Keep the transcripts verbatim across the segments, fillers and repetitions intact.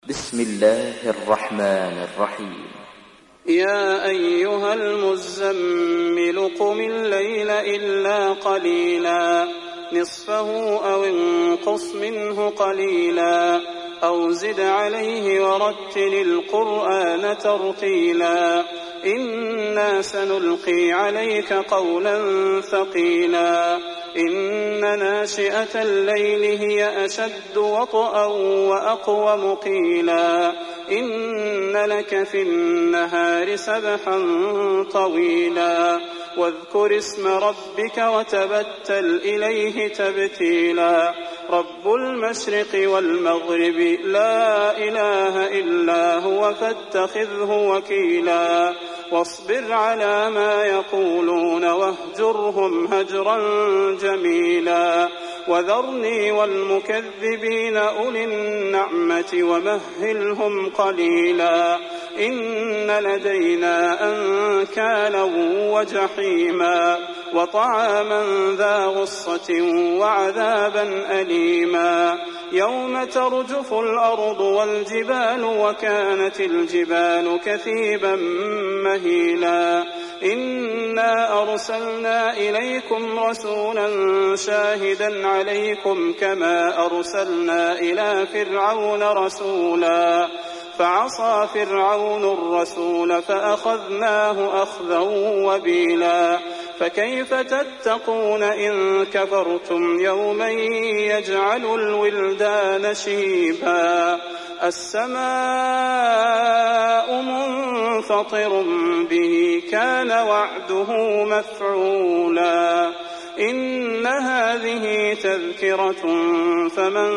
بسم الله الرحمن الرحيم. يا أيها المزمل قم الليل إلا قليلا نصفه أو انقص منه قليلا أو زد عليه ورتل القرآن ترتيلا إنا سنلقي عليك قولا ثقيلا إن ناشئة الليل هي أشد وطئا وأقوم قيلا إن لك في النهار سبحا طويلا واذكر اسم ربك وتبتل إليه تبتيلا رب المشرق والمغرب لا إله إلا هو فاتخذه وكيلا واصبر على ما يقولون واهجرهم هجرا جميلا وذرني والمكذبين أولي النعمة ومهلهم قليلا إن لدينا أنكالا وجحيما وطعاما ذا غصة وعذابا أليما يوم ترجف الأرض والجبال وكانت الجبال كثيبا مهيلا إنا أرسلنا إليكم رسولا شاهدا عليكم كما أرسلنا إلى فرعون رسولا فعصى فرعون الرسول فأخذناه أخذا وبيلا فكيف تتقون إن كفرتم يوما يجعل الولدان شيبا السماء منفطر به كان وعده مفعولا إن هذه تذكرة فمن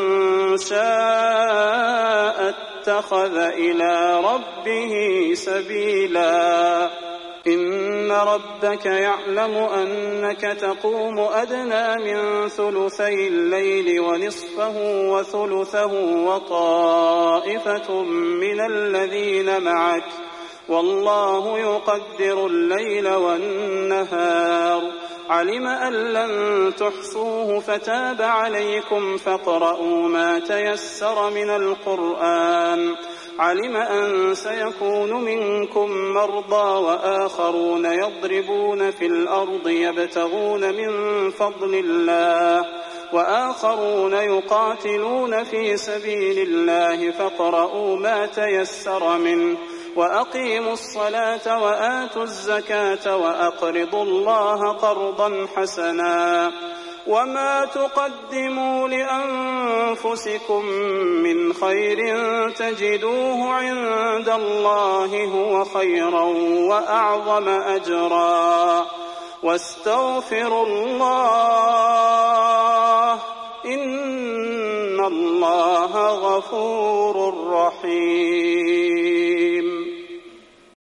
شاء اتخذ إلى ربه سبيلا إن ربك يعلم أنك تقوم أدنى من ثلثي الليل ونصفه وثلثه وطائفة من الذين معك والله يقدر الليل والنهار علم أن لن تحصوه فتاب عليكم فاقرؤوا ما تيسر من القرآن علم أن سيكون منكم مرضى وآخرون يضربون في الأرض يبتغون من فضل الله وآخرون يقاتلون في سبيل الله فاقرؤوا ما تيسر منه وأقيموا الصلاة وآتوا الزكاة وأقرضوا الله قرضا حسنا وما تقدموا لأنفسكم من خير تجدوه عند الله هو خيرا وأعظم أجرا واستغفروا الله إن الله غفور رحيم.